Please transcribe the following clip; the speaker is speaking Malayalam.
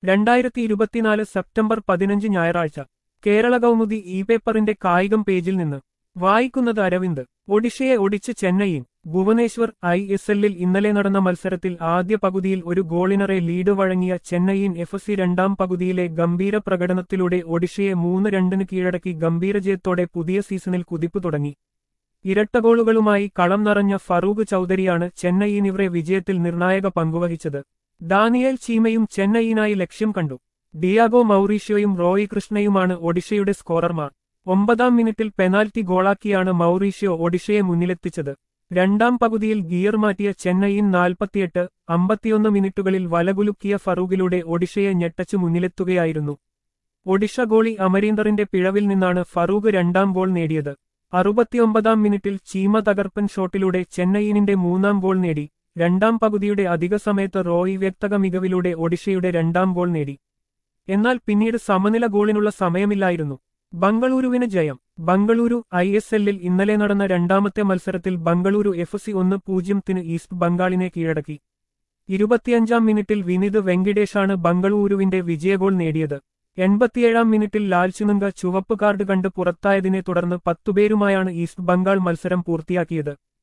2024 സെപ്റ്റംബർ 15 ഞായറാഴ്ച കേരള കൗമുദി ഇ പേപ്പറിന്റെ കായികം പേജിൽ നിന്ന് വായിക്കുന്നത് അരവിന്ദ്. ഒഡിഷയെ ഒടിച്ച് ചെന്നൈയിൻ. ഭുവനേശ്വർ ISLൽ ഇന്നലെ നടന്ന മത്സരത്തിൽ ആദ്യ പകുതിയിൽ ഒരു ഗോളിനറെ ലീഡ് വഴങ്ങിയ ചെന്നൈയിൻ FC രണ്ടാം പകുതിയിലെ ഗംഭീര പ്രകടനത്തിലൂടെ ഒഡിഷയെ 3-2 കീഴടക്കി ഗംഭീരജയത്തോടെ പുതിയ സീസണിൽ കുതിപ്പ് തുടങ്ങി. ഇരട്ടഗോളുകളുമായി കളം നിറഞ്ഞ ഫറൂഖ് ചൌധരിയാണ് ചെന്നൈയിനിവരെ വിജയത്തിൽ നിർണായക പങ്കുവഹിച്ചത്. ഡാനിയേൽ ചീമയും ചെന്നൈയിനായി ലക്ഷ്യം കണ്ടു. ഡിയാഗോ മൗറീഷ്യോയും റോയി കൃഷ്ണയുമാണ് ഒഡിഷയുടെ സ്കോറർമാർ. 9-ാം മിനിറ്റിൽ പെനാൽറ്റി ഗോളാക്കിയാണ് മൗറീഷ്യോ ഒഡിഷയെ മുന്നിലെത്തിച്ചത്. രണ്ടാം പകുതിയിൽ ഗിയർ മാറ്റിയ ചെന്നൈയിൻ 48-51 മിനിറ്റുകളിൽ വലകുലുക്കിയ ഫറൂഖിലൂടെ ഒഡിഷയെ ഞെട്ടച്ചു മുന്നിലെത്തുകയായിരുന്നു. ഒഡിഷ ഗോളി അമരീന്ദറിന്റെ പിഴവിൽ നിന്നാണ് ഫറൂഖ് രണ്ടാം ഗോൾ നേടിയത്. 69-ാം മിനിറ്റിൽ ചീമ തകർപ്പൻ ഷോട്ടിലൂടെ ചെന്നൈയിനിന്റെ മൂന്നാം ഗോൾ നേടി. രണ്ടാം പകുതിയുടെ അധിക സമയത്ത് റോയി വ്യക്തക മികവിലൂടെ ഒഡിഷയുടെ രണ്ടാം ഗോൾ നേടി. എന്നാൽ പിന്നീട് സമനില ഗോളിനുള്ള സമയമില്ലായിരുന്നു. ബംഗളൂരുവിന് ജയം. ബംഗളൂരു ISLൽ ഇന്നലെ നടന്ന രണ്ടാമത്തെ മത്സരത്തിൽ ബംഗളൂരു FC 1-0 ഈസ്റ്റ് ബംഗാളിനെ കീഴടക്കി. 25-ാം മിനിറ്റിൽ വിനിത് വെങ്കിടേഷാണ് ബംഗളൂരുവിന്റെ വിജയഗോൾ നേടിയത്. 87-ാം മിനിറ്റിൽ ലാൽചുനുങ്ക ചുവപ്പ് കാർഡ് കണ്ട് പുറത്തായതിനെ തുടർന്ന് 10 പേരുമായാണ് ഈസ്റ്റ് ബംഗാൾ മത്സരം പൂർത്തിയാക്കിയത്.